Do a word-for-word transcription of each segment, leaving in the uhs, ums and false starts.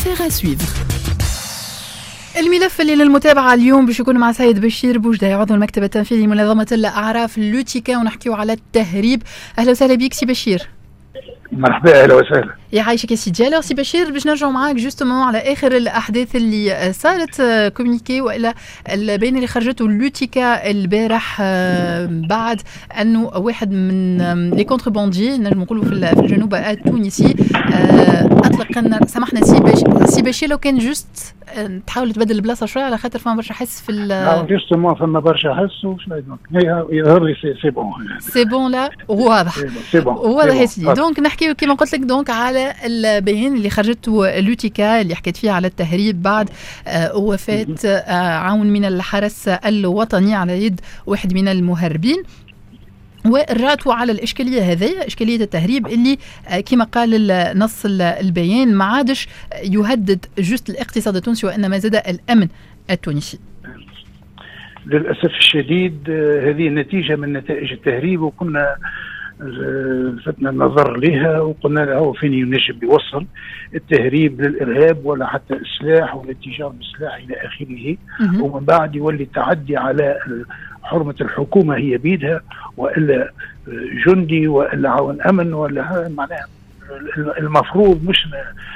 Affaire à suivre. الملف اللي للمتابعة اليوم باش يكون مع سيد بشير بوجدة عضو المكتب التنفيذي لمنظمة الأعراف لوتيكا، ونحكيو على التهريب. أهلا وسهلا بك سي بشير. مرحبا، اهلا وسهلا. يعيشك يا سيدي. الوغ سي بشير، باش نرجعوا معاك جوستومون على اخر الاحداث اللي صارت كومونيكي والا البيان اللي خرجته لوتيكا البارح بعد انه واحد من لي كونترباندي نجم نقولوا في الجنوب التونسي اطلق النار. سامحنا سي بشير لو كان جوست تحاول تبدل البلاصه شويه على خاطر فما برشا حس في ال جوستومون فما برشا حس وشنو يظهر لي سي بون سي بون لا واضح سي بون واضح يا سيدي. دونك نحكيو كيما قلت لك دونك على البيان اللي خرجته لوتيكا اللي حكيت فيه على التهريب بعد وفاة عون من الحرس الوطني على يد واحد من المهربين، وراتوا على الإشكالية هذه، إشكالية التهريب اللي كما قال نص البيان ما عادش يهدد جست الاقتصاد التونسي وإنما زاد الأمن التونسي. للأسف الشديد هذه نتيجة من نتائج التهريب، وكنا لفتنا النظر لها وقلنا له فين ينجم يوصل التهريب للإرهاب ولا حتى السلاح ولا التجارة بالسلاح إلى آخره، ومن بعد يولي التعدي على حرمة الحكومة هي بيدها، وإلا جندي وإلا عون أمن ولا معناها المفروض مش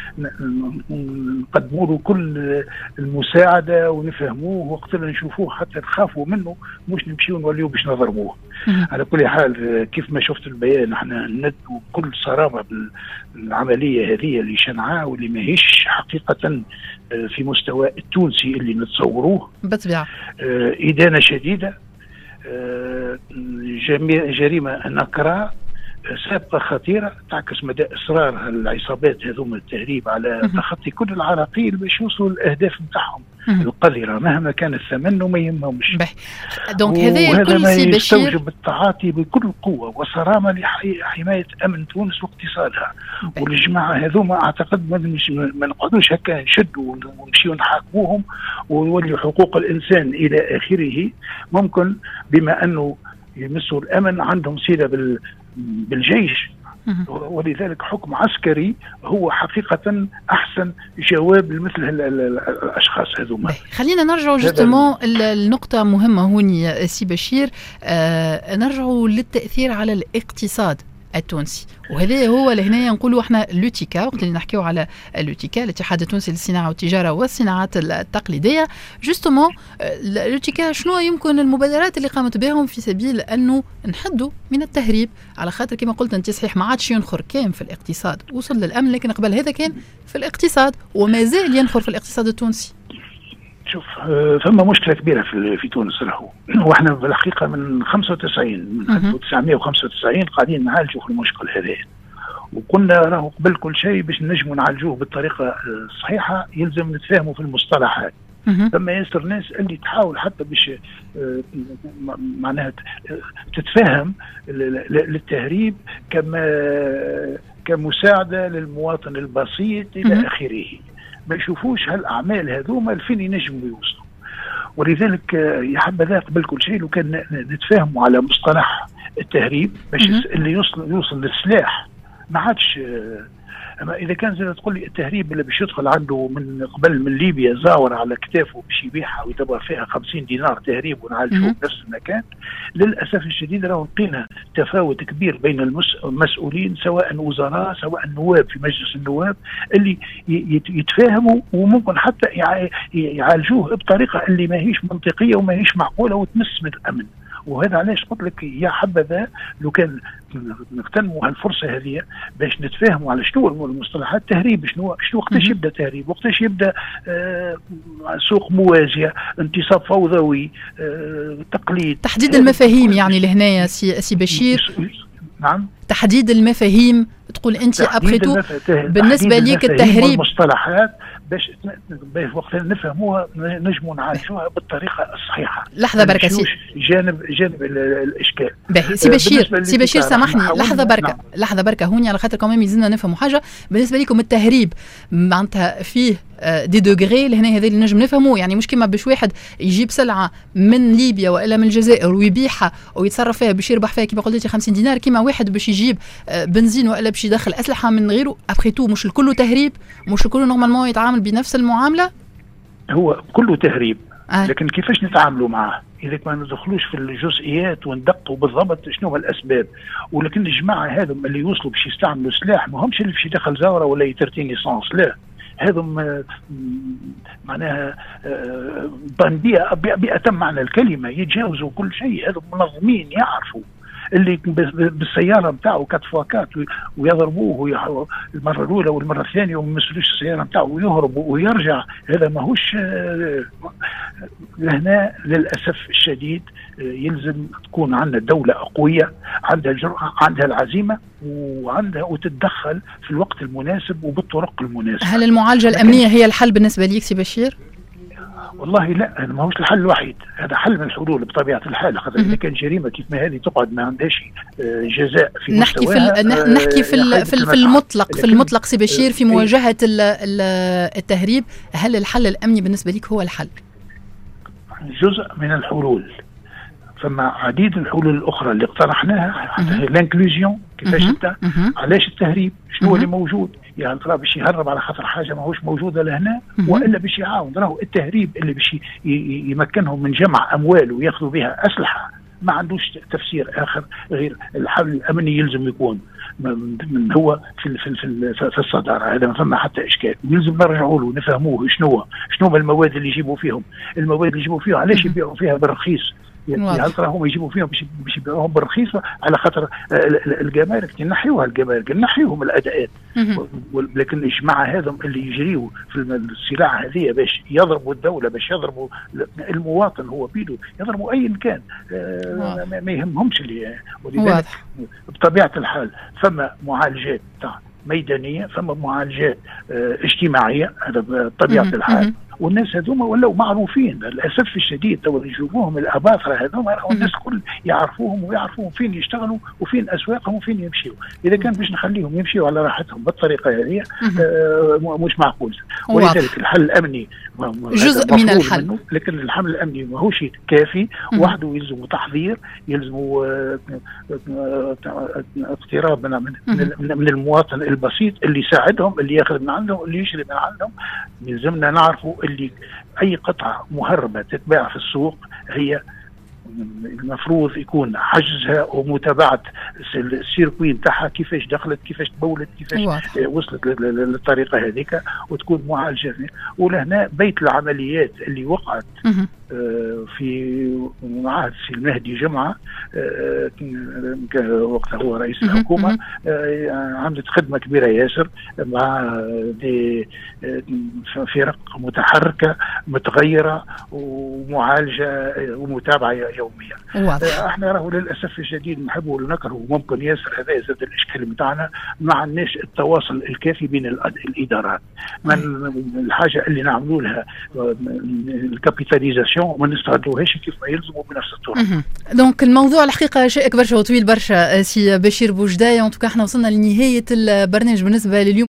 نقدموا له كل المساعدة ونفهموه وقت اللي نشوفوه حتى نخافوا منه، مش نمشيو نوليو باش نضربوه. على كل حال كيف ما شفت البيان احنا ندوا بكل صرامة بالعملية هذه اللي شنعاء واللي ماهيش حقيقة في مستوى التونسي اللي نتصوروه بالطبيعة. إدانة شديدة، جريمة نكراء سابقة خطيرة تعكس مدى إصرار العصابات هذوما التهريب على تخطي كل العراقيل باش يوصلوا الأهداف نتاعهم القذرة مهما كان الثمن وما يهمهمش. دونك هذا الكل سي بشير يستوجب التعاطي بكل قوة وصرامة لحماية أمن تونس واقتصادها. والجماعة هذوما أعتقد ما نقعدوش هكا نشدوا ونمشيو نحاكموهم ويولي حقوق الإنسان إلى آخره. ممكن بما أنه يمسوا الأمن عندهم صلة بال بالجيش، ولذلك حكم عسكري هو حقيقة أحسن جواب لمثل الأشخاص هذوما. خلينا نرجع جوستومون النقطة مهمة هوني سي بشير، آه نرجعوا للتأثير على الاقتصاد التونسي، وهذا هو لهنا نقولوا احنا لوتيكا. وقت اللي نحكيو على لوتيكا الاتحاد التونسي للصناعه والتجاره والصناعات التقليديه، جوستومون لوتيكا شنو يمكن المبادرات اللي قامت بهم في سبيل انه نحدوا من التهريب، على خاطر كما قلت انت صحيح ما عادش ينخر كان في الاقتصاد، وصل للامن، لكن قبل هذا كان في الاقتصاد وما زال ينخر في الاقتصاد التونسي. شوف ثم مشكلة كبيرة في في تونس راهو، واحنا بالحقيقة من خمسة وتسعين من ألف وتسعمائة وخمسة وتسعين قاعدين نعالجوا في المشكل هذا، وقلنا راهو قبل كل شيء باش نجموا نعالجوه بالطريقة الصحيحة يلزم نتفاهموا في المصطلحات. ثم ياسر ناس اللي تحاول حتى باش معناها تتفهم للتهريب كما كمساعدة للمواطن البسيط إلى آخره، ما يشوفوش هالأعمال هذوما الفين ينجموا يوصلوا. ولذلك يا حبذا قبل كل شيء لو كان نتفاهموا على مصطلح التهريب باش اللي يوصل يوصل للسلاح ما عادش. اما اذا كان زي تقول لي التهريب اللي باش يدخل عنده من قبل من ليبيا زاور على كتافه باش يبيعها ويدبر فيها خمسين دينار تهريب ونعالجوه بنفس المكان، للاسف الشديد راهو لقينا تفاوت كبير بين المسؤولين سواء وزراء سواء نواب في مجلس النواب اللي يتفاهموا وممكن حتى يعالجوه بطريقه اللي ماهيش منطقيه وماهيش معقوله وتمس من الامن. وهذا علاش قلت لك يا حبذا لو كان نغتنموا هالفرصه هذه باش نتفاهموا على شنو المصطلحات التهريب، شنو شنو وقتاش يبدا تهريب، وقتاش يبدا آه سوق موازيه، انتصاب فوضوي، آه تقليد، تحديد المفاهيم يعني لهنايا سي, سي بشير. نعم تحديد المفاهيم. تقول انت ابخيتو بالنسبه ليك التهريب المصطلحات باش وقت نفهموها نجموا نعالجوها بالطريقه الصحيحه. لحظه بركه سي جانب جانب الاشكال. باهي سي بشير سي بشير سامحني لحظه بركه نعم. لحظه بركه هوني على خاطر كمان يزيدنا نفهموا حاجه. بالنسبه لكم التهريب معناتها فيه دي دوغري لهنا هذا اللي نجم نفهموه، يعني مش كيما باش واحد يجيب سلعه من ليبيا والا من الجزائر ويبيعها ويتصرف فيها باش يربح فيها كيما قلتي خمسين دينار، كيما واحد باش يجيب بنزين والا باش باش يدخل اسلحه من غيره؟ ابخي تو مش الكل تهريب، مش الكل نورمالمون يتعامل بنفس المعامله. هو كله تهريب آه. لكن كيفاش نتعاملوا معه؟ إذا ما ندخلوش في الجزئيات وندقوا بالضبط شنو هو الأسباب. ولكن الجماعة هذم اللي يوصلوا باش يستعملوا سلاح ما همش اللي باش يدخل زاورة ولا يترتين ليسانس، لا هذم معناها بندية بأتم معنى الكلمة، يتجاوزوا كل شيء. هذم منظمين يعرفوا اللي بالسياره نتاعو كات فواكات ويضربوه المره الاولى والمره الثانيه وما يمسلوش السياره نتاعو ويهرب ويرجع. هذا ماهوش لهنا للاسف الشديد. يلزم تكون عندنا دوله قويه عندها الجرأه عندها العزيمه وعندها وتتدخل في الوقت المناسب وبالطرق المناسبه. هل المعالجه الامنيه هي الحل بالنسبه ليك سي بشير؟ والله لا، هذا ما هوش الحل الوحيد، هذا حل من الحلول بطبيعه الحال. خاطر اذا كان جريمه كيف ما هذه تقعد ما عندهاش جزاء في نحكي في نحكي في في, في المطلق في المطلق سي بشير في مواجهه التهريب. هل الحل الامني بالنسبه لك هو الحل؟ جزء من الحلول، فما عديد الحلول الاخرى اللي اقترحناها. الانكلوزيون كيفاش انت علاش التهريب شنو اللي موجود، يعني ترى باش يهرب على خاطر حاجه ماهوش موجوده لهنا والا باش يعاون. راهو التهريب اللي باش يمكنهم من جمع اموال وياخذوا بها اسلحه ما عندوش تفسير اخر غير الحل الامني. يلزم يكون من هو في في في, في الصداره، هذا ما فما حتى اشكال. ويلزم نرجعوا له نفهموه شنو شنو المواد اللي يجيبوا فيهم، المواد اللي يجيبوا فيها علاش يبيعوا فيها بالرخيص. يعني ترى هم يجيبوا فيهم باش يبيعوهم بالرخيص على خاطر الجمارك تنحيوها، الجمارك نحيوهم الاداءات. لكن الجماعه هذم اللي يجريوا في السلاح هذه باش يضربوا الدوله، باش يضربوا المواطن هو بيده، يضربوا اي كان ما يهمهمش اللي. ولذلك بطبيعه الحال فما معالجات ميدانيه، فما معالجات اجتماعيه، هذا بطبيعه الحال. والناس هذوما ولاو معروفين للاسف الشديد. تو يشوفوهم الاباطره هذوما الناس الكل يعرفوهم ويعرفوهم فين يشتغلوا وفين اسواقهم وفين يمشيوا. اذا كان باش نخليهم يمشيوا على راحتهم بالطريقه هذه آه مش معقول. ولذلك الحل الامني جزء من الحل، لكن الحل الامني ماهوش كافي وحده. يلزم تحضير، يلزم اقتراب من, من, من المواطن البسيط اللي يساعدهم، اللي ياخذ من عندهم، اللي يشري من عندهم. يلزمنا نعرفوا اللي أي قطعة مهربة تتباع في السوق هي المفروض يكون حجزها ومتابعة السيركوي نتاعها، كيفاش دخلت، كيفاش تبولت، كيفاش واضح. وصلت للطريقة هذيك وتكون معالجة. ولهنا بيت العمليات اللي وقعت في عهد السي المهدي جمعة وقتها هو رئيس الحكومة، عملت خدمة كبيرة ياسر مع دي فرق متحركة متغيرة ومعالجة ومتابعة يوميا. احنا راهو للأسف الشديد نحبوا ونكرهوا ممكن ياسر هذا زاد الإشكال بتاعنا، ما عندناش التواصل الكافي بين الإدارات. من الحاجة اللي نعملوا لها الكابيتاليزاسيون وما نستغلوهاش كيف ما يلزموا بنفس الطرق. دونك الموضوع الحقيقه شائك برشا وطويل برشا سي بشير بوجداي. ان توكا احنا وصلنا لنهايه البرنامج بالنسبه لليوم.